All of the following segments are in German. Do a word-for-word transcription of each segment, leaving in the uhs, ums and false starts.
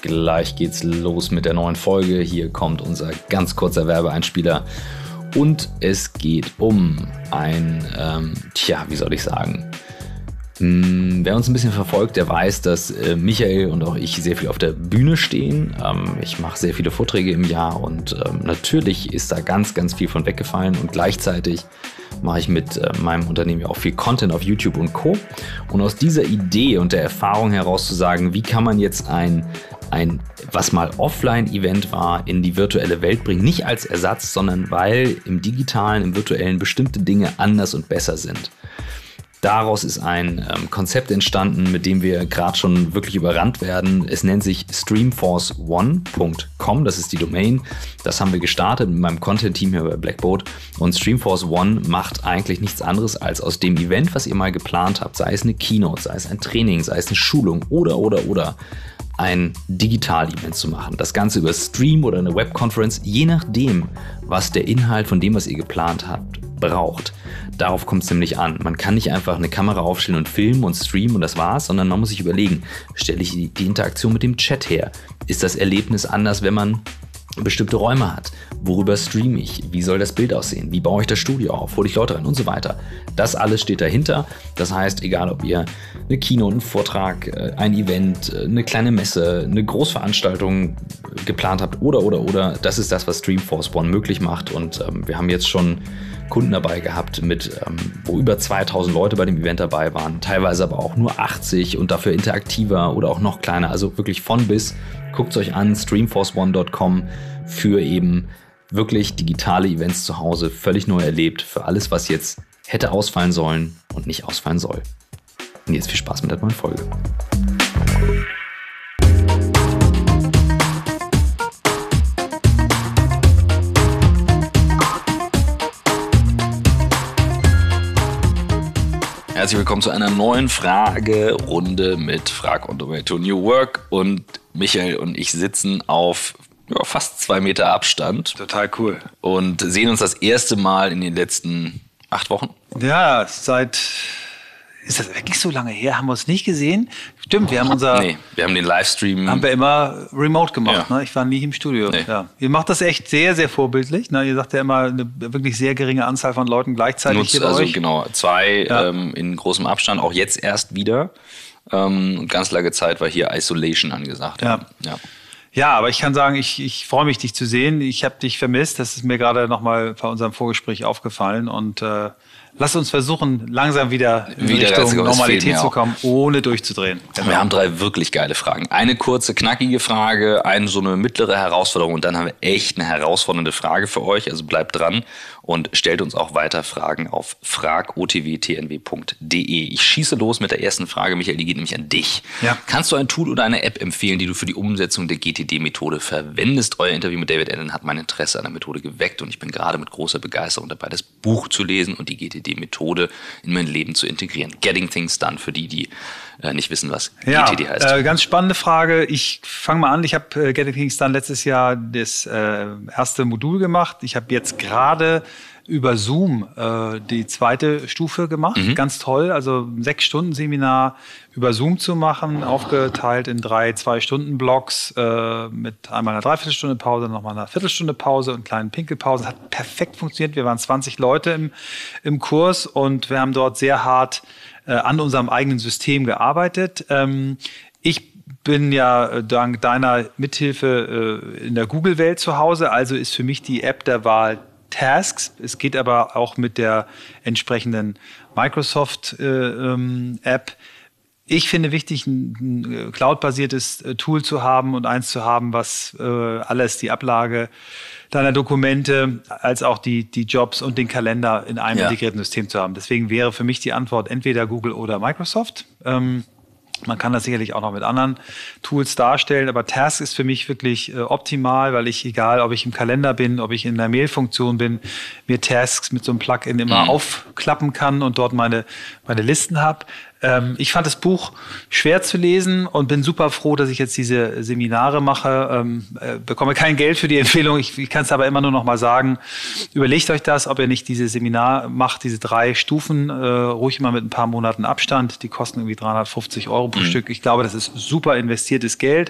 Gleich geht's los mit der neuen Folge. Hier kommt unser ganz kurzer Werbeeinspieler. Und es geht um ein, ähm, tja, wie soll ich sagen? Hm, wer uns ein bisschen verfolgt, der weiß, dass äh, Michael und auch ich sehr viel auf der Bühne stehen. Ähm, ich mache sehr viele Vorträge im Jahr und ähm, natürlich ist da ganz, ganz viel von weggefallen. Und gleichzeitig mache ich mit äh, meinem Unternehmen ja auch viel Content auf YouTube und Co. Und aus dieser Idee und der Erfahrung heraus zu sagen, wie kann man jetzt ein, ein was mal Offline-Event war, in die virtuelle Welt bringen, nicht als Ersatz, sondern weil im Digitalen, im Virtuellen bestimmte Dinge anders und besser sind. Daraus ist ein ähm, Konzept entstanden, mit dem wir gerade schon wirklich überrannt werden. Es nennt sich streamforce one punkt com, das ist die Domain. Das haben wir gestartet mit meinem Content-Team hier bei Blackboard. Und Streamforce One macht eigentlich nichts anderes, als aus dem Event, was ihr mal geplant habt, sei es eine Keynote, sei es ein Training, sei es eine Schulung oder, oder, oder, ein Digital-Event zu machen. Das Ganze über Stream oder eine Webconference, je nachdem, was der Inhalt von dem, was ihr geplant habt, braucht. Darauf kommt es nämlich an. Man kann nicht einfach eine Kamera aufstellen und filmen und streamen und das war's, sondern man muss sich überlegen, stelle ich die, die Interaktion mit dem Chat her? Ist das Erlebnis anders, wenn man bestimmte Räume hat? Worüber streame ich? Wie soll das Bild aussehen? Wie baue ich das Studio auf? Hole ich Leute rein und so weiter? Das alles steht dahinter. Das heißt, egal ob ihr eine Keynote, einen Vortrag, ein Event, eine kleine Messe, eine Großveranstaltung geplant habt oder, oder, oder, das ist das, was Streamforce One möglich macht. Und ähm, wir haben jetzt schon Kunden dabei gehabt, mit, ähm, wo über zweitausend Leute bei dem Event dabei waren, teilweise aber auch nur achtzig und dafür interaktiver oder auch noch kleiner, also wirklich von bis. Guckt es euch an, streamforce one punkt com für eben wirklich digitale Events zu Hause, völlig neu erlebt, für alles, was jetzt hätte ausfallen sollen und nicht ausfallen soll. Und jetzt viel Spaß mit der neuen Folge. Herzlich willkommen zu einer neuen Fragerunde mit Frag on the Way to New Work. Und Michael und ich sitzen auf ja, fast zwei Meter Abstand. Total cool. Und sehen uns das erste Mal in den letzten acht Wochen. Ja, seit... Ist das wirklich so lange her? Haben wir uns nicht gesehen? Stimmt, wir haben unser... Nee, wir haben den Livestream... Haben wir immer remote gemacht. Ja. Ne? Ich war nie im Studio. Nee. Ja. Ihr macht das echt sehr, sehr vorbildlich. Ne? Ihr sagt ja immer, eine wirklich sehr geringe Anzahl von Leuten gleichzeitig Nutzt, hier bei also euch. genau, zwei Ja. ähm, in großem Abstand, auch jetzt erst wieder. Ähm, ganz lange Zeit war hier Isolation angesagt. Ja. ja. Ja, aber ich kann sagen, ich, ich freue mich, dich zu sehen. Ich habe dich vermisst. Das ist mir gerade nochmal bei unserem Vorgespräch aufgefallen. Und äh, lass uns versuchen, langsam wieder in Wieder Richtung ganz- Normalität das zu fehlt mir kommen, ohne durchzudrehen. Genau. Wir haben drei wirklich geile Fragen. Eine kurze, knackige Frage, eine so eine mittlere Herausforderung und dann haben wir echt eine herausfordernde Frage für euch. Also bleibt dran und stellt uns auch weiter Fragen auf frag o t w t n w punkt d e. Ich schieße los mit der ersten Frage, Michael, die geht nämlich an dich. Ja. Kannst du ein Tool oder eine App empfehlen, die du für die Umsetzung der G T D-Methode verwendest? Euer Interview mit David Allen hat mein Interesse an der Methode geweckt und ich bin gerade mit großer Begeisterung dabei, das Buch zu lesen und die G T D-Methode in mein Leben zu integrieren. Getting Things Done, für die, die äh, nicht wissen, was Ja, G T D heißt. äh, ganz spannende Frage. Ich fange mal an. Ich habe äh, Getting Things Done letztes Jahr das äh, erste Modul gemacht. Ich habe jetzt gerade über Zoom äh, die zweite Stufe gemacht. Mhm. Ganz toll. Also ein sechs Stunden Seminar über Zoom zu machen, aufgeteilt in drei Zwei-Stunden-Blocks äh, mit einmal einer Dreiviertelstunde Pause, nochmal einer Viertelstunde Pause und kleinen Pinkelpausen. Hat perfekt funktioniert. Wir waren zwanzig Leute im, im Kurs und wir haben dort sehr hart äh, an unserem eigenen System gearbeitet. Ähm, ich bin ja dank deiner Mithilfe äh, in der Google-Welt zu Hause, also ist für mich die App der Wahl Tasks. Es geht aber auch mit der entsprechenden Microsoft-App. Äh, ähm, ich finde wichtig, ein, ein cloud-basiertes äh, Tool zu haben und eins zu haben, was äh, alles, die Ablage deiner Dokumente, als auch die, die Jobs und den Kalender in einem Ja. integrierten System zu haben. Deswegen wäre für mich die Antwort entweder Google oder Microsoft. Ähm, Man kann das sicherlich auch noch mit anderen Tools darstellen, aber Task ist für mich wirklich äh, optimal, weil ich, egal ob ich im Kalender bin, ob ich in der Mail-Funktion bin, mir Tasks mit so einem Plugin immer Mhm. aufklappen kann und dort meine, meine Listen habe. Ähm, ich fand das Buch schwer zu lesen und bin super froh, dass ich jetzt diese Seminare mache. Ähm, äh, bekomme kein Geld für die Empfehlung. Ich, ich kann es aber immer nur noch mal sagen. Überlegt euch das, ob ihr nicht diese Seminar macht, diese drei Stufen, äh, ruhig immer mit ein paar Monaten Abstand. Die kosten irgendwie dreihundertfünfzig Euro pro mhm. Stück. Ich glaube, das ist super investiertes Geld.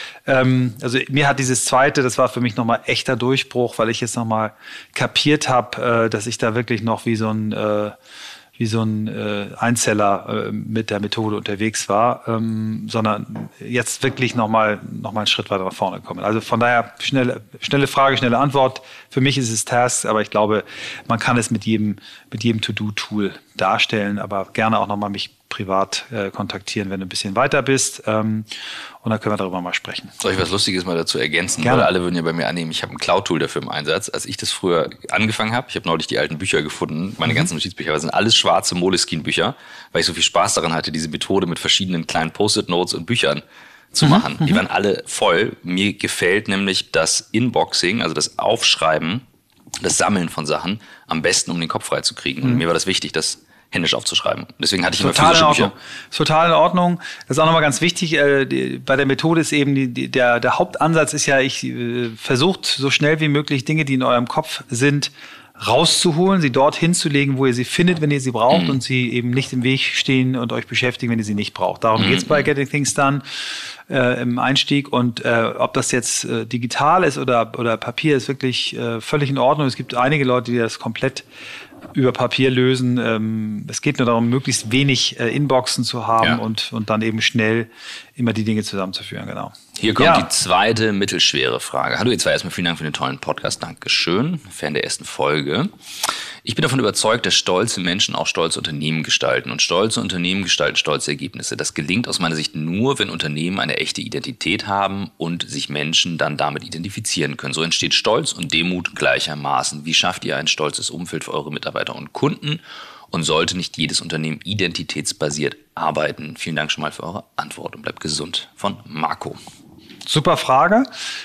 Ähm, also mir hat dieses zweite, das war für mich nochmal echter Durchbruch, weil ich jetzt nochmal kapiert habe, äh, dass ich da wirklich noch wie so ein äh, wie so ein äh, Einzeller äh, mit der Methode unterwegs war, ähm, sondern jetzt wirklich nochmal noch mal einen Schritt weiter nach vorne kommen. Also von daher, schnelle, schnelle Frage, schnelle Antwort. Für mich ist es Task, aber ich glaube, man kann es mit jedem, mit jedem To-Do-Tool darstellen, aber gerne auch nochmal mich privat äh, kontaktieren, wenn du ein bisschen weiter bist. Ähm, und dann können wir darüber mal sprechen. Soll ich was Lustiges mal dazu ergänzen? Gerne. Weil alle würden ja bei mir annehmen, ich habe ein Cloud-Tool dafür im Einsatz. Als ich das früher angefangen habe, ich habe neulich die alten Bücher gefunden, meine mhm. ganzen Notizbücher, das sind alles schwarze Moleskine-Bücher, weil ich so viel Spaß daran hatte, diese Methode mit verschiedenen kleinen Post-it-Notes und Büchern zu mhm. machen. Die waren alle voll. Mir gefällt nämlich das Inboxing, also das Aufschreiben, das Sammeln von Sachen, am besten, um den Kopf frei zu kriegen. Und mhm. mir war das wichtig, dass händisch aufzuschreiben. Deswegen hatte ich immer total physische in Ordnung. Bücher. Total in Ordnung. Das ist auch nochmal ganz wichtig. Äh, die, bei der Methode ist eben, die, die, der, der Hauptansatz ist ja, ich äh, versucht so schnell wie möglich Dinge, die in eurem Kopf sind, rauszuholen, sie dort hinzulegen, wo ihr sie findet, wenn ihr sie braucht mhm. und sie eben nicht im Weg stehen und euch beschäftigen, wenn ihr sie nicht braucht. Darum mhm. geht's bei Getting Things Done äh, im Einstieg. Und äh, ob das jetzt äh, digital ist oder, oder Papier, ist wirklich äh, völlig in Ordnung. Es gibt einige Leute, die das komplett über Papier lösen. Ähm, es geht nur darum, möglichst wenig äh, Inboxen zu haben ja. und, und dann eben schnell immer die Dinge zusammenzuführen. Genau. Hier kommt ja. die zweite mittelschwere Frage. Hallo ihr zwei, erstmal vielen Dank für den tollen Podcast. Dankeschön. Fan der ersten Folge. Ich bin davon überzeugt, dass stolze Menschen auch stolze Unternehmen gestalten. Und stolze Unternehmen gestalten stolze Ergebnisse. Das gelingt aus meiner Sicht nur, wenn Unternehmen eine echte Identität haben und sich Menschen dann damit identifizieren können. So entsteht Stolz und Demut gleichermaßen. Wie schafft ihr ein stolzes Umfeld für eure Mitarbeiter und Kunden? Und sollte nicht jedes Unternehmen identitätsbasiert arbeiten? Vielen Dank schon mal für eure Antwort und bleibt gesund. Von Marco. Super Frage.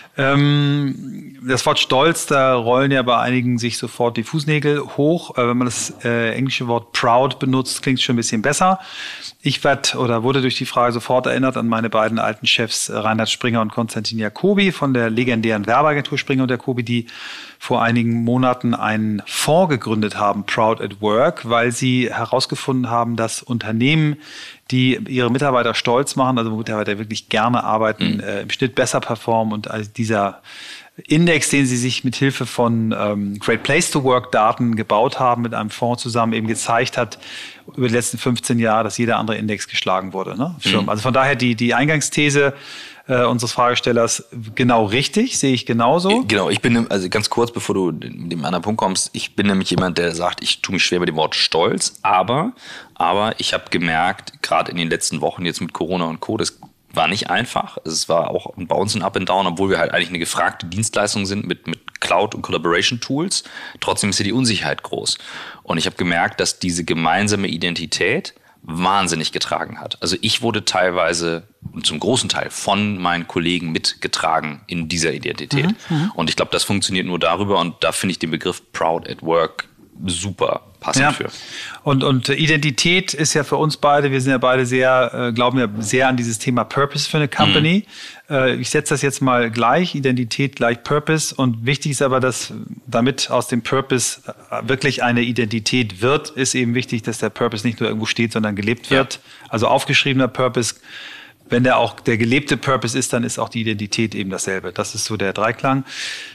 Ähm, das Wort Stolz, da rollen ja bei einigen sich sofort die Fußnägel hoch. Äh, wenn man das äh, englische Wort proud benutzt, klingt es schon ein bisschen besser. Ich werd, oder wurde durch die Frage sofort erinnert an meine beiden alten Chefs, äh, Reinhard Springer und Konstantin Jacobi von der legendären Werbeagentur Springer und Jacobi, die vor einigen Monaten einen Fonds gegründet haben, Proud at Work, weil sie herausgefunden haben, dass Unternehmen, die ihre Mitarbeiter stolz machen, also wo Mitarbeiter wirklich gerne arbeiten, mhm. äh, im Schnitt besser performen. Und also dieser Index, den sie sich mit Hilfe von ähm, Great Place to Work Daten gebaut haben, mit einem Fonds zusammen eben gezeigt hat, über die letzten fünfzehn Jahre, dass jeder andere Index geschlagen wurde. Ne? Mhm. Also von daher die, die Eingangsthese äh, unseres Fragestellers genau richtig, sehe ich genauso. Genau, ich bin, also ganz kurz, bevor du mit dem anderen Punkt kommst, ich bin nämlich jemand, der sagt, ich tue mich schwer mit dem Wort Stolz, aber, aber ich habe gemerkt, gerade in den letzten Wochen jetzt mit Corona und Co., das war nicht einfach. Es war auch bei uns ein Up and Down, obwohl wir halt eigentlich eine gefragte Dienstleistung sind mit, mit Cloud- und Collaboration-Tools. Trotzdem ist hier die Unsicherheit groß. Und ich habe gemerkt, dass diese gemeinsame Identität wahnsinnig getragen hat. Also ich wurde teilweise und zum großen Teil von meinen Kollegen mitgetragen in dieser Identität. Mhm, und ich glaube, das funktioniert nur darüber. Und da finde ich den Begriff Proud at Work super passend ja. für. Und, und Identität ist ja für uns beide, wir sind ja beide sehr, äh, glauben ja sehr an dieses Thema Purpose für eine Company. Mhm. Äh, ich setze das jetzt mal gleich, Identität gleich Purpose. Und wichtig ist aber, dass damit aus dem Purpose wirklich eine Identität wird, ist eben wichtig, dass der Purpose nicht nur irgendwo steht, sondern gelebt wird. Ja. Also aufgeschriebener Purpose. Wenn der auch der gelebte Purpose ist, dann ist auch die Identität eben dasselbe. Das ist so der Dreiklang.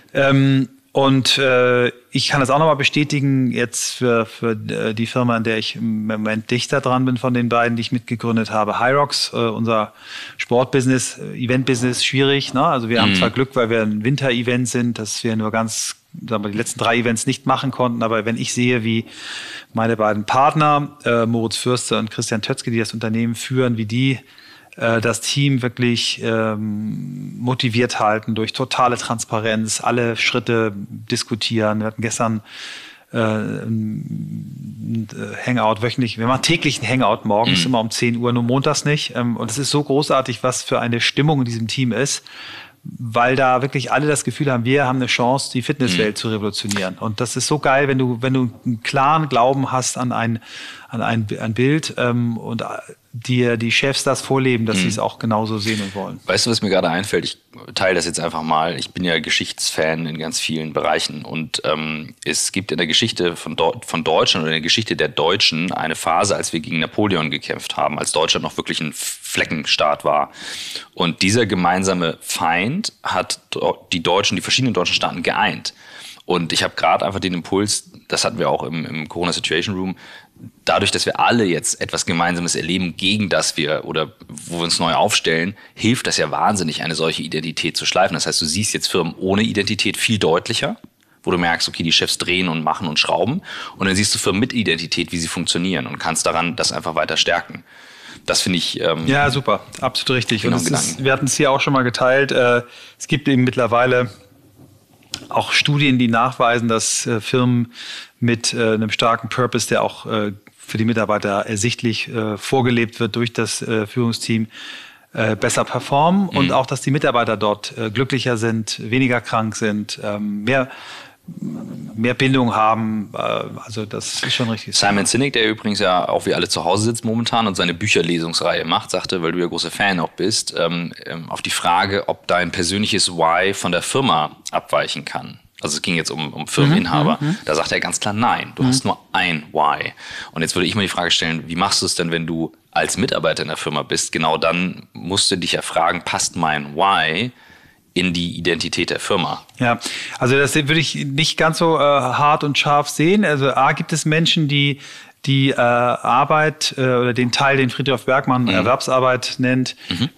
Ähm, Und äh, ich kann das auch nochmal bestätigen, jetzt für, für die Firma, an der ich im Moment dichter dran bin von den beiden, die ich mitgegründet habe. Hyrox, äh, unser Sportbusiness, Eventbusiness, schwierig. Ne? Also wir mhm. haben zwar Glück, weil wir ein Winter-Event sind, dass wir nur ganz, sagen wir, die letzten drei Events nicht machen konnten. Aber wenn ich sehe, wie meine beiden Partner, äh, Moritz Fürster und Christian Tötzke, die das Unternehmen führen, wie die das Team wirklich ähm, motiviert halten durch totale Transparenz, alle Schritte diskutieren. Wir hatten gestern äh, ein Hangout wöchentlich, wir machen täglich ein Hangout morgens, mhm. immer um zehn Uhr, nur montags nicht. Ähm, und es ist so großartig, was für eine Stimmung in diesem Team ist, weil da wirklich alle das Gefühl haben, wir haben eine Chance, die Fitnesswelt mhm. zu revolutionieren. Und das ist so geil, wenn du, wenn du einen klaren Glauben hast an ein, an ein, ein Bild ähm, und die, die Chefs das vorleben, dass mhm. sie es auch genauso sehen und wollen. Weißt du, was mir gerade einfällt? Ich teile das jetzt einfach mal. Ich bin ja Geschichtsfan in ganz vielen Bereichen und ähm, es gibt in der Geschichte von, Do- von Deutschland oder in der Geschichte der Deutschen eine Phase, als wir gegen Napoleon gekämpft haben, als Deutschland noch wirklich ein Fleckenstaat war. Und dieser gemeinsame Feind hat die Deutschen, die verschiedenen deutschen Staaten geeint. Und ich habe gerade einfach den Impuls, das hatten wir auch im, im Corona Situation Room, dadurch, dass wir alle jetzt etwas Gemeinsames erleben, gegen das wir oder wo wir uns neu aufstellen, hilft das ja wahnsinnig, eine solche Identität zu schleifen. Das heißt, du siehst jetzt Firmen ohne Identität viel deutlicher, wo du merkst, okay, die Chefs drehen und machen und schrauben. Und dann siehst du Firmen mit Identität, wie sie funktionieren und kannst daran das einfach weiter stärken. Das finde ich... Ähm, ja, super. Absolut richtig. Genau, und es ist, wir hatten es hier auch schon mal geteilt. Äh, es gibt eben mittlerweile auch Studien, die nachweisen, dass äh, Firmen mit äh, einem starken Purpose, der auch äh, für die Mitarbeiter ersichtlich äh, vorgelebt wird durch das äh, Führungsteam, äh, besser performen mhm. und auch, dass die Mitarbeiter dort äh, glücklicher sind, weniger krank sind, ähm, mehr, mehr Bindung haben. Äh, also das ist schon richtig. Simon Sinek, der übrigens ja auch wie alle zu Hause sitzt momentan und seine Bücherlesungsreihe macht, sagte, weil du ja großer Fan auch bist, ähm, auf die Frage, ob dein persönliches Why von der Firma abweichen kann. Also es ging jetzt um, um Firmeninhaber. Mhm, da sagt er ganz klar, nein, du mhm. hast nur ein Why. Und jetzt würde ich mal die Frage stellen, wie machst du es denn, wenn du als Mitarbeiter in der Firma bist? Genau dann musst du dich ja fragen, passt mein Why in die Identität der Firma? Ja, also das würde ich nicht ganz so äh, hart und scharf sehen. Also A, gibt es Menschen, die die äh, Arbeit äh, oder den Teil, den Friedrich Bergmann mhm. Erwerbsarbeit nennt, mhm.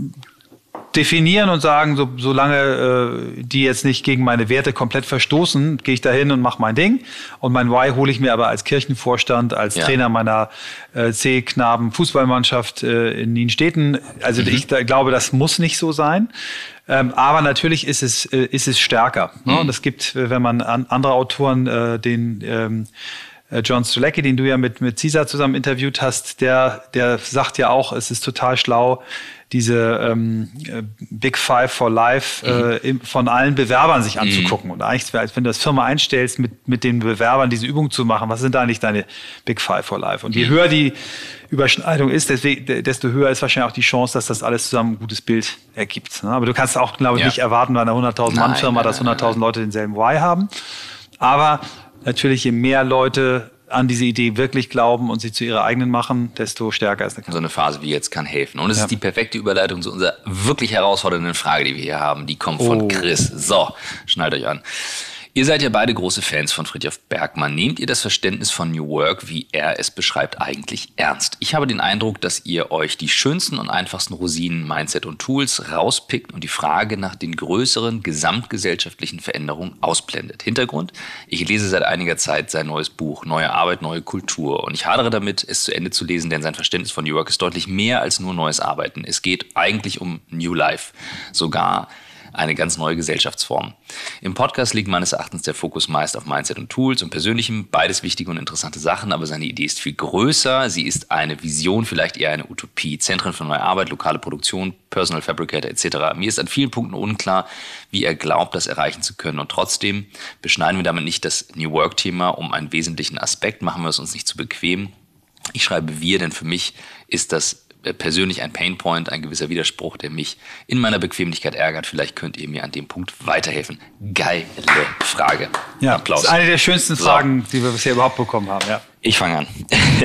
definieren und sagen, so, solange äh, die jetzt nicht gegen meine Werte komplett verstoßen, gehe ich da hin und mache mein Ding. Und mein Why hole ich mir aber als Kirchenvorstand, als ja. Trainer meiner äh, C-Knaben-Fußballmannschaft äh, in Nienstetten. Also mhm. ich da, glaube, das muss nicht so sein. Ähm, aber natürlich ist es, äh, ist es stärker. Ne? Mhm. Und es gibt, wenn man an andere Autoren, äh, den ähm, John Strzelecki, den du ja mit, mit Caesar zusammen interviewt hast, der, der sagt ja auch, es ist total schlau, diese ähm, Big Five for Life äh, mhm. von allen Bewerbern sich anzugucken. Mhm. Und eigentlich, wenn du das Firma einstellst, mit, mit den Bewerbern diese Übung zu machen, was sind da eigentlich deine Big Five for Life? Und je mhm. höher die Überschneidung ist, deswegen, desto höher ist wahrscheinlich auch die Chance, dass das alles zusammen ein gutes Bild ergibt. Ne? Aber du kannst auch, glaube ich, ja. nicht erwarten bei einer hunderttausend-Mann-Firma, dass hunderttausend Leute denselben Why haben. Aber natürlich, je mehr Leute an diese Idee wirklich glauben und sie zu ihrer eigenen machen, desto stärker ist eine So eine Phase wie jetzt kann helfen. Und es ja. ist die perfekte Überleitung zu unserer wirklich herausfordernden Frage, die wir hier haben. Die kommt von oh. Chris. So, schnallt euch an. Ihr seid ja beide große Fans von Friedrich Bergmann. Nehmt ihr das Verständnis von New Work, wie er es beschreibt, eigentlich ernst? Ich habe den Eindruck, dass ihr euch die schönsten und einfachsten Rosinen, Mindset und Tools rauspickt und die Frage nach den größeren gesamtgesellschaftlichen Veränderungen ausblendet. Hintergrund? Ich lese seit einiger Zeit sein neues Buch, Neue Arbeit, neue Kultur. Und ich hadere damit, es zu Ende zu lesen, denn sein Verständnis von New Work ist deutlich mehr als nur neues Arbeiten. Es geht eigentlich um New Life, sogar eine ganz neue Gesellschaftsform. Im Podcast liegt meines Erachtens der Fokus meist auf Mindset und Tools und Persönlichem. Beides wichtige und interessante Sachen, aber seine Idee ist viel größer. Sie ist eine Vision, vielleicht eher eine Utopie. Zentren für neue Arbeit, lokale Produktion, Personal Fabricator et cetera. Mir ist an vielen Punkten unklar, wie er glaubt, das erreichen zu können. Und trotzdem beschneiden wir damit nicht das New Work-Thema um einen wesentlichen Aspekt. Machen wir es uns nicht zu bequem. Ich schreibe wir, denn für mich ist das persönlich ein Painpoint, ein gewisser Widerspruch, der mich in meiner Bequemlichkeit ärgert. Vielleicht könnt ihr mir an dem Punkt weiterhelfen. Geile Frage. Ja, Applaus. Das ist eine der schönsten Fragen, so. die wir bisher überhaupt bekommen haben. Ja. Ich fange an.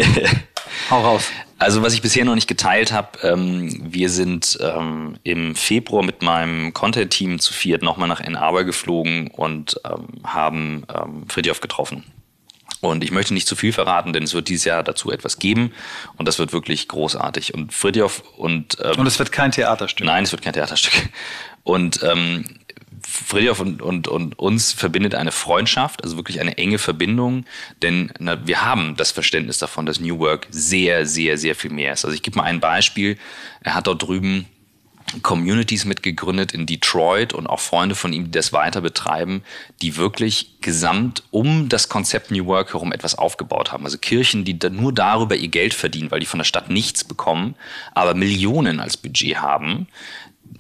Hau raus. Also was ich bisher noch nicht geteilt habe, ähm, wir sind ähm, im Februar mit meinem Content-Team zu viert nochmal nach Ann Arbor geflogen und ähm, haben ähm, Fridtjof getroffen. Und ich möchte nicht zu viel verraten, denn es wird dieses Jahr dazu etwas geben und das wird wirklich großartig. Und Fridtjof und... Ähm, und es wird kein Theaterstück. Nein, es wird kein Theaterstück. Und ähm, Fridtjof und, und, und uns verbindet eine Freundschaft, also wirklich eine enge Verbindung, denn na, wir haben das Verständnis davon, dass New Work sehr, sehr, sehr viel mehr ist. Also ich gebe mal ein Beispiel. Er hat dort drüben Communities mitgegründet in Detroit und auch Freunde von ihm, die das weiter betreiben, die wirklich gesamt um das Konzept New Work herum etwas aufgebaut haben. Also Kirchen, die nur darüber ihr Geld verdienen, weil die von der Stadt nichts bekommen, aber Millionen als Budget haben,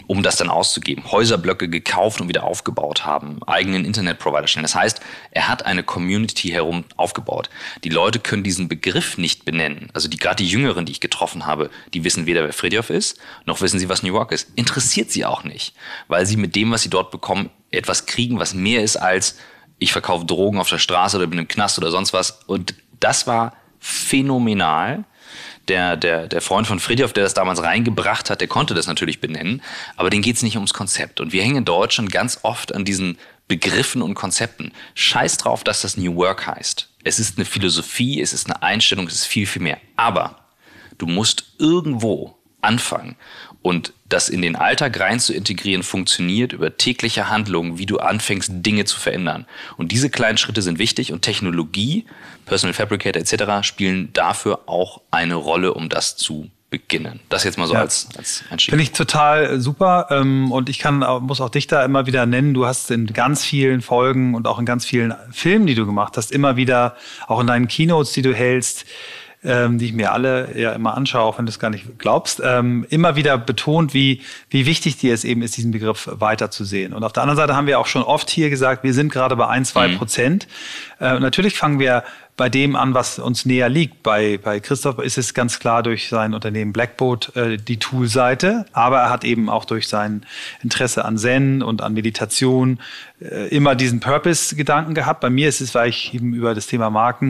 um das dann auszugeben. Häuserblöcke gekauft und wieder aufgebaut haben, eigenen Internetprovider stellen. Das heißt, er hat eine Community herum aufgebaut. Die Leute können diesen Begriff nicht benennen. Also die gerade die Jüngeren, die ich getroffen habe, die wissen weder, wer Fritjof ist, noch wissen sie, was New Work ist. Interessiert sie auch nicht, weil sie mit dem, was sie dort bekommen, etwas kriegen, was mehr ist als ich verkaufe Drogen auf der Straße oder bin im Knast oder sonst was. Und das war phänomenal. Der, der, der Freund von Fritjof, der das damals reingebracht hat, der konnte das natürlich benennen, aber denen geht es nicht ums Konzept. Und wir hängen in Deutschland ganz oft an diesen Begriffen und Konzepten. Scheiß drauf, dass das New Work heißt. Es ist eine Philosophie, es ist eine Einstellung, es ist viel, viel mehr. Aber du musst irgendwo anfangen. Und das in den Alltag rein zu integrieren, funktioniert über tägliche Handlungen, wie du anfängst, Dinge zu verändern. Und diese kleinen Schritte sind wichtig und Technologie, Personal Fabricator et cetera spielen dafür auch eine Rolle, um das zu beginnen. Das jetzt mal so ja. als, als Einstieg. Finde ich total super und ich kann, muss auch dich da immer wieder nennen. Du hast in ganz vielen Folgen und auch in ganz vielen Filmen, die du gemacht hast, immer wieder, auch in deinen Keynotes, die du hältst, Ähm, die ich mir alle ja immer anschaue, auch wenn du es gar nicht glaubst, ähm, immer wieder betont, wie, wie wichtig dir es eben ist, diesen Begriff weiterzusehen. Und auf der anderen Seite haben wir auch schon oft hier gesagt, wir sind gerade bei ein, zwei mhm. Prozent. Äh, natürlich fangen wir bei dem an, was uns näher liegt. Bei, bei Christoph ist es ganz klar durch sein Unternehmen Blackboat äh, die Tool-Seite, aber er hat eben auch durch sein Interesse an Zen und an Meditation äh, immer diesen Purpose-Gedanken gehabt. Bei mir ist es, weil ich eben über das Thema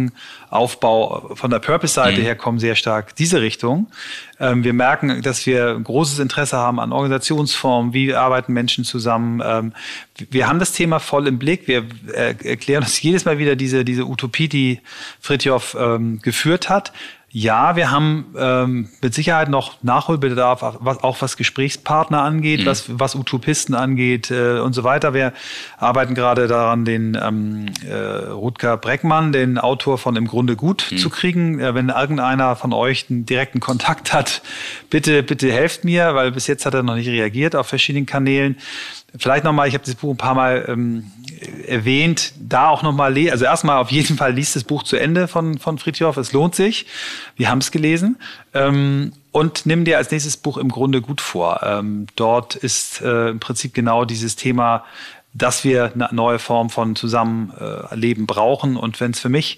Markenaufbau von der Purpose-Seite mhm. her komme, sehr stark diese Richtung. Ähm, wir merken, dass wir großes Interesse haben an Organisationsformen, wie arbeiten Menschen zusammen. Ähm, wir haben das Thema voll im Blick. Wir äh, erklären uns jedes Mal wieder diese, diese Utopie, die Fritjof ähm, geführt hat. Ja, wir haben ähm, mit Sicherheit noch Nachholbedarf, was, auch was Gesprächspartner angeht, mhm. was, was Utopisten angeht äh, und so weiter. Wir arbeiten gerade daran, den ähm, äh, Rutger Breckmann, den Autor von Im Grunde gut, mhm. zu kriegen. Äh, wenn irgendeiner von euch einen direkten Kontakt hat, bitte, bitte helft mir, weil bis jetzt hat er noch nicht reagiert auf verschiedenen Kanälen. Vielleicht nochmal, ich habe das Buch ein paar Mal ähm, erwähnt, da auch nochmal lesen. Also erstmal auf jeden Fall liest das Buch zu Ende von, von Fritjof, es lohnt sich. Wir haben es gelesen. Ähm, und nimm dir als nächstes Buch Im Grunde gut vor. Ähm, dort ist äh, im Prinzip genau dieses Thema, dass wir eine neue Form von Zusammenleben brauchen. Und wenn es für mich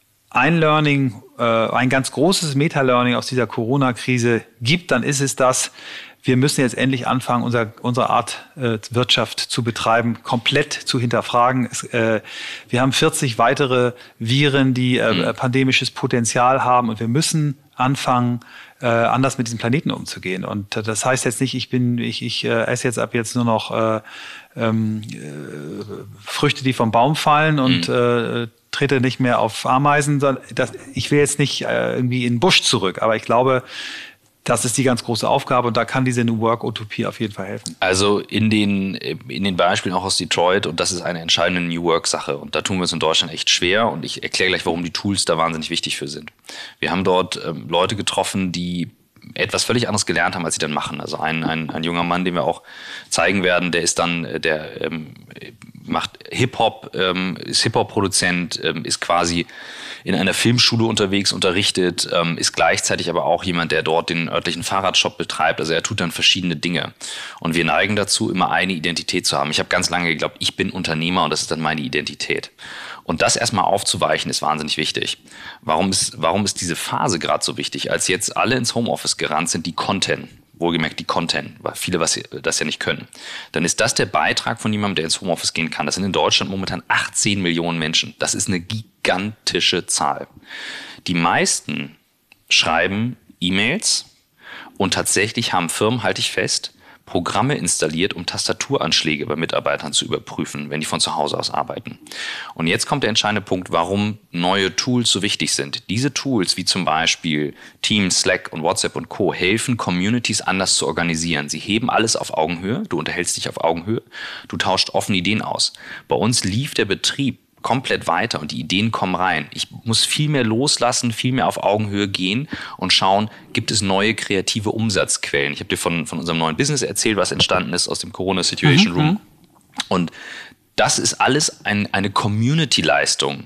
ein Learning, äh, ein ganz großes Meta-Learning aus dieser Corona-Krise gibt, dann ist es das, wir müssen jetzt endlich anfangen, unser, unsere Art äh, Wirtschaft zu betreiben, komplett zu hinterfragen. Es, äh, wir haben vierzig weitere Viren, die äh, mhm. pandemisches Potenzial haben und wir müssen anfangen, äh, anders mit diesem Planeten umzugehen. Und äh, das heißt jetzt nicht, ich bin, ich, ich äh, esse jetzt ab jetzt nur noch äh, ähm, äh, Früchte, die vom Baum fallen und mhm. äh, trete nicht mehr auf Ameisen. Sondern das, ich will jetzt nicht äh, irgendwie in den Busch zurück, aber ich glaube, das ist die ganz große Aufgabe und da kann diese New Work-Utopie auf jeden Fall helfen. Also in den, in den Beispielen auch aus Detroit, und das ist eine entscheidende New Work-Sache und da tun wir uns in Deutschland echt schwer und ich erkläre gleich, warum die Tools da wahnsinnig wichtig für sind. Wir haben dort ähm, Leute getroffen, die etwas völlig anderes gelernt haben, als sie dann machen. Also ein, ein, ein junger Mann, den wir auch zeigen werden, der ist dann, der ähm, macht Hip-Hop, ähm, ist Hip-Hop-Produzent, ähm, ist quasi in einer Filmschule unterwegs, unterrichtet, ähm, ist gleichzeitig aber auch jemand, der dort den örtlichen Fahrradshop betreibt. Also er tut dann verschiedene Dinge. Und wir neigen dazu, immer eine Identität zu haben. Ich habe ganz lange geglaubt, ich bin Unternehmer und das ist dann meine Identität. Und das erstmal aufzuweichen, ist wahnsinnig wichtig. Warum ist, warum ist diese Phase gerade so wichtig? Als jetzt alle ins Homeoffice gerannt sind, die Content, wohlgemerkt die Content, weil viele was, das ja nicht können, dann ist das der Beitrag von jemandem, der ins Homeoffice gehen kann. Das sind in Deutschland momentan achtzehn Millionen Menschen. Das ist eine gigantische Zahl. Die meisten schreiben E-Mails und tatsächlich haben Firmen, halte ich fest, Programme installiert, um Tastaturanschläge bei Mitarbeitern zu überprüfen, wenn die von zu Hause aus arbeiten. Und jetzt kommt der entscheidende Punkt, warum neue Tools so wichtig sind. Diese Tools, wie zum Beispiel Teams, Slack und WhatsApp und Co., helfen, Communities anders zu organisieren. Sie heben alles auf Augenhöhe, du unterhältst dich auf Augenhöhe, du tauscht offene Ideen aus. Bei uns lief der Betrieb komplett weiter und die Ideen kommen rein. Ich muss viel mehr loslassen, viel mehr auf Augenhöhe gehen und schauen, gibt es neue kreative Umsatzquellen. Ich habe dir von, von unserem neuen Business erzählt, was entstanden ist aus dem Corona Situation Room. Und das ist alles ein, eine Community-Leistung,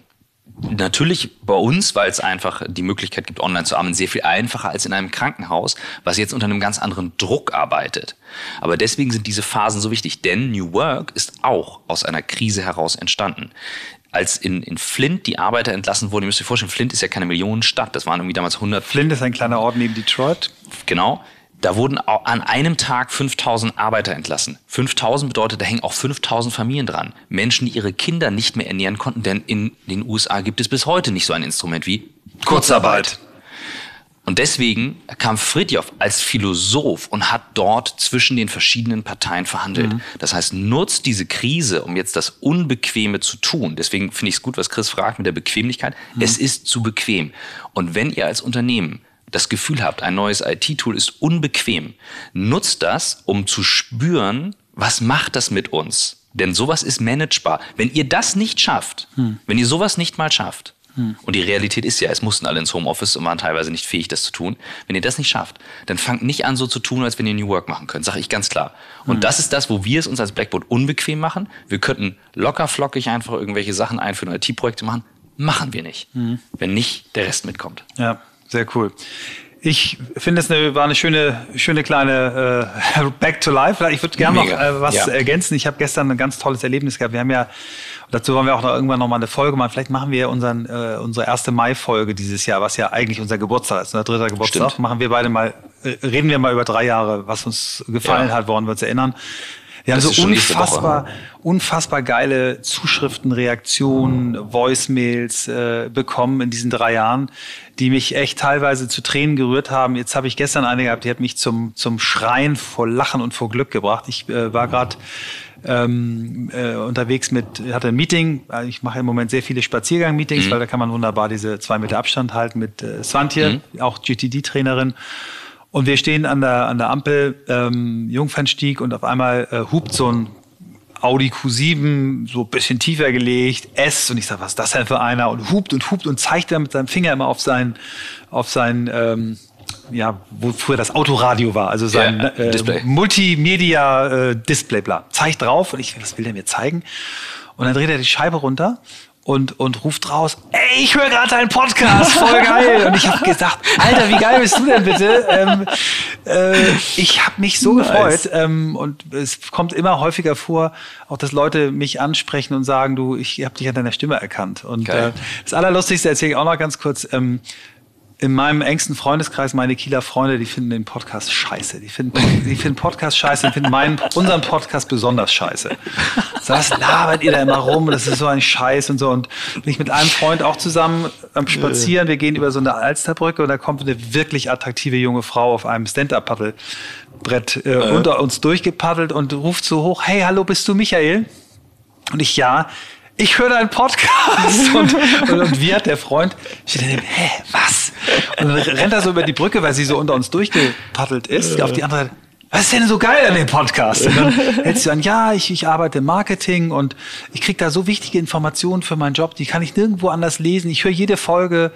Natürlich bei uns, weil es einfach die Möglichkeit gibt, online zu arbeiten, sehr viel einfacher als in einem Krankenhaus, was jetzt unter einem ganz anderen Druck arbeitet. Aber deswegen sind diese Phasen so wichtig, denn New Work ist auch aus einer Krise heraus entstanden. Als in, in Flint die Arbeiter entlassen wurden, ihr müsst euch vorstellen, Flint ist ja keine Millionenstadt, das waren irgendwie damals hundert. Flint ist ein kleiner Ort neben Detroit. Genau. Da wurden an einem Tag fünftausend Arbeiter entlassen. fünftausend bedeutet, da hängen auch fünftausend Familien dran. Menschen, die ihre Kinder nicht mehr ernähren konnten, denn in den U S A gibt es bis heute nicht so ein Instrument wie Kurzarbeit. Und deswegen kam Fritjof als Philosoph und hat dort zwischen den verschiedenen Parteien verhandelt. Mhm. Das heißt, nutzt diese Krise, um jetzt das Unbequeme zu tun. Deswegen finde ich es gut, was Chris fragt mit der Bequemlichkeit. Mhm. Es ist zu bequem. Und wenn ihr als Unternehmen das Gefühl habt, ein neues I T-Tool ist unbequem, nutzt das, um zu spüren, was macht das mit uns? Denn sowas ist managebar. Wenn ihr das nicht schafft, hm. wenn ihr sowas nicht mal schafft, hm. und die Realität ist ja, es mussten alle ins Homeoffice und waren teilweise nicht fähig, das zu tun. Wenn ihr das nicht schafft, dann fangt nicht an, so zu tun, als wenn ihr New Work machen könnt, sage ich ganz klar. Und hm. das ist das, wo wir es uns als Blackboard unbequem machen. Wir könnten locker flockig einfach irgendwelche Sachen einführen, I T-Projekte machen. Machen wir nicht, hm. wenn nicht der Rest mitkommt. Ja. Sehr cool. Ich finde, es eine, war eine schöne, schöne kleine äh, Back to Life. Ich würde gerne noch äh, was ja. ergänzen. Ich habe gestern ein ganz tolles Erlebnis gehabt. Wir haben ja, dazu wollen wir auch noch irgendwann noch mal eine Folge machen. Vielleicht machen wir unseren, äh, unsere erste Mai-Folge dieses Jahr, was ja eigentlich unser Geburtstag ist, unser dritter Geburtstag. Stimmt. Machen wir beide mal, reden wir mal über drei Jahre, was uns gefallen ja. hat, woran wir uns erinnern. Wir haben so unfassbar, unfassbar geile Zuschriften, Reaktionen, Voicemails äh, bekommen in diesen drei Jahren, die mich echt teilweise zu Tränen gerührt haben. Jetzt habe ich gestern eine gehabt, die hat mich zum zum Schreien vor Lachen und vor Glück gebracht. Ich äh, war gerade ähm, äh, unterwegs mit, hatte ein Meeting. Ich mache im Moment sehr viele Spaziergang-Meetings, mhm. weil da kann man wunderbar diese zwei Meter Abstand halten mit äh, Swantje, mhm. auch G T D-Trainerin. Und wir stehen an der, an der Ampel, ähm, Jungfernstieg, und auf einmal äh, hupt so ein Audi Q sieben, so ein bisschen tiefer gelegt, S. Und ich sage, was ist das denn für einer? Und hupt und hupt und zeigt dann mit seinem Finger immer auf sein, auf sein ähm, ja, wo früher das Autoradio war, also sein ja, äh, Multimedia-Display, äh, bla. Zeigt drauf und ich, was will der mir zeigen? Und dann dreht er die Scheibe runter. Und, und ruft raus, ey, ich höre gerade deinen Podcast, voll geil. Und ich habe gesagt, Alter, wie geil bist du denn bitte? Ähm, äh, ich habe mich so nice. gefreut. Ähm, und es kommt immer häufiger vor, auch dass Leute mich ansprechen und sagen, du, ich habe dich an deiner Stimme erkannt. Und äh, das Allerlustigste erzähle ich auch noch ganz kurz. Ähm, In meinem engsten Freundeskreis, meine Kieler Freunde, die finden den Podcast scheiße. Die finden, die finden Podcast scheiße, die finden meinen, unseren Podcast besonders scheiße. So, was labert ihr da immer rum? Das ist so ein Scheiß und so. Und bin ich mit einem Freund auch zusammen am Spazieren. Wir gehen über so eine Alsterbrücke und da kommt eine wirklich attraktive junge Frau auf einem Stand-Up-Paddelbrett äh, äh. unter uns durchgepaddelt und ruft so hoch, hey, hallo, bist du Michael? Und ich, ja. Ich höre deinen Podcast. Und, und, und wie hat der Freund, steht daneben, hä, was? Und dann rennt er so über die Brücke, weil sie so unter uns durchgepaddelt ist, äh. auf die andere Seite. Was ist denn so geil an dem Podcast? Und dann hältst du an, ja, ich, ich arbeite im Marketing und ich kriege da so wichtige Informationen für meinen Job, die kann ich nirgendwo anders lesen. Ich höre jede Folge.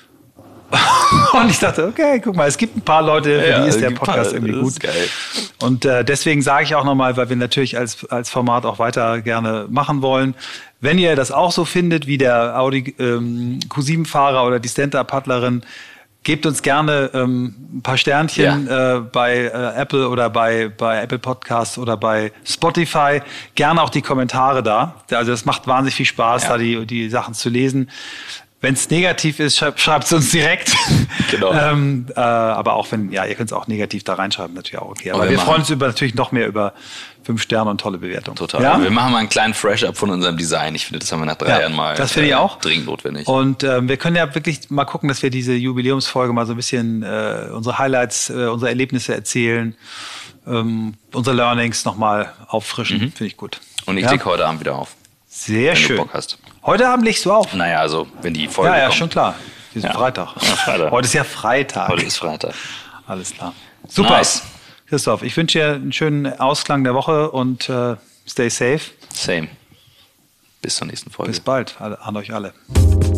Und ich dachte, okay, guck mal, es gibt ein paar Leute, für ja, die ist der Podcast irgendwie gut. Geil. Und äh, deswegen sage ich auch nochmal, weil wir natürlich als, als Format auch weiter gerne machen wollen, wenn ihr das auch so findet wie der Audi ähm, Q sieben-Fahrer oder die Stand-Up-Paddlerin, gebt uns gerne ähm, ein paar Sternchen ja. äh, bei äh, Apple oder bei, bei Apple Podcasts oder bei Spotify. Gerne auch die Kommentare da. Also das macht wahnsinnig viel Spaß, ja. da die, die Sachen zu lesen. Wenn es negativ ist, schreibt es uns direkt. Genau. ähm, äh, aber auch wenn, ja, ihr könnt es auch negativ da reinschreiben, natürlich auch okay. Aber, aber wir, wir freuen uns über, natürlich noch mehr über fünf Sterne und tolle Bewertungen. Total. Ja? Wir machen mal einen kleinen Fresh-Up von unserem Design. Ich finde, das haben wir nach drei ja, Jahren mal. Das finde ich auch. Dringend notwendig. Und ähm, wir können ja wirklich mal gucken, dass wir diese Jubiläumsfolge mal so ein bisschen äh, unsere Highlights, äh, unsere Erlebnisse erzählen, ähm, unsere Learnings nochmal auffrischen. Mhm. Finde ich gut. Und ich ja? leg heute Abend wieder auf. Sehr wenn schön. Du Bock hast. Heute Abend legst du auf? Naja, also wenn die Folge kommt. Ja, ja, kommt. Schon klar. Wir sind ja. Freitag. Ja, Freitag. Heute ist ja Freitag. Heute ist Freitag. Alles klar. Super. Nice. Christoph, ich wünsche dir einen schönen Ausklang der Woche und äh, stay safe. Same. Bis zur nächsten Folge. Bis bald an euch alle.